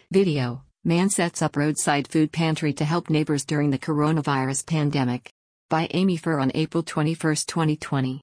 Video: Man sets up roadside food pantry to help neighbors during the coronavirus pandemic. By Amy Furr on April 21, 2020.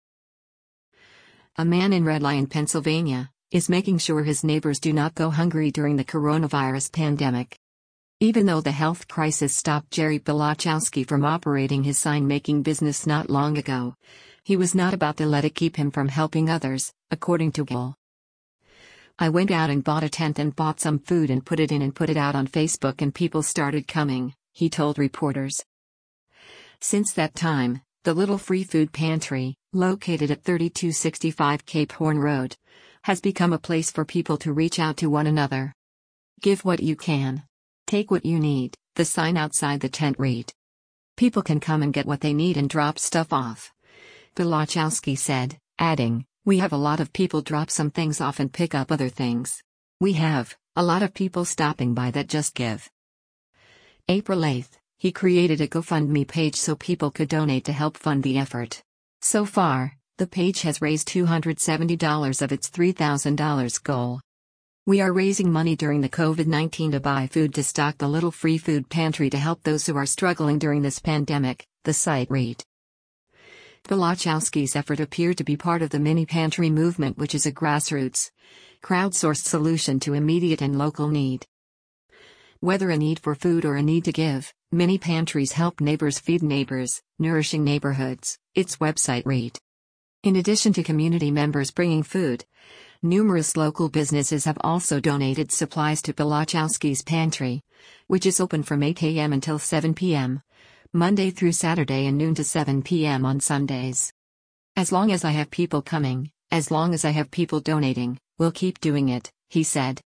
A man in Red Lion, Pennsylvania, is making sure his neighbors do not go hungry during the coronavirus pandemic. Even though the health crisis stopped Jerry Bilachowski from operating his sign-making business not long ago, he was not about to let it keep him from helping others, according to Gill. I went out and bought a tent and bought some food and put it in and put it out on Facebook and people started coming, he told reporters. Since that time, the Little Free Food Pantry, located at 3265 Cape Horn Road, has become a place for people to reach out to one another. Give what you can. Take what you need, the sign outside the tent read. People can come and get what they need and drop stuff off. Bilachowski said, adding, "We have a lot of people drop some things off and pick up other things. We have a lot of people stopping by that just give." April 8, he created a GoFundMe page so people could donate to help fund the effort. So far, the page has raised $270 of its $3,000 goal. "We are raising money during the COVID-19 to buy food to stock the Little Free Food Pantry to help those who are struggling during this pandemic," the site read. Bilachowski's effort appeared to be part of the Mini Pantry movement, which is a grassroots, crowdsourced solution to immediate and local need. Whether a need for food or a need to give, mini pantries help neighbors feed neighbors, nourishing neighborhoods, its website read. In addition to community members bringing food, numerous local businesses have also donated supplies to Bilachowski's pantry, which is open from 8 a.m. until 7 p.m., Monday through Saturday and noon to 7 p.m. on Sundays. "As long as I have people coming, as long as I have people donating, we'll keep doing it," he said.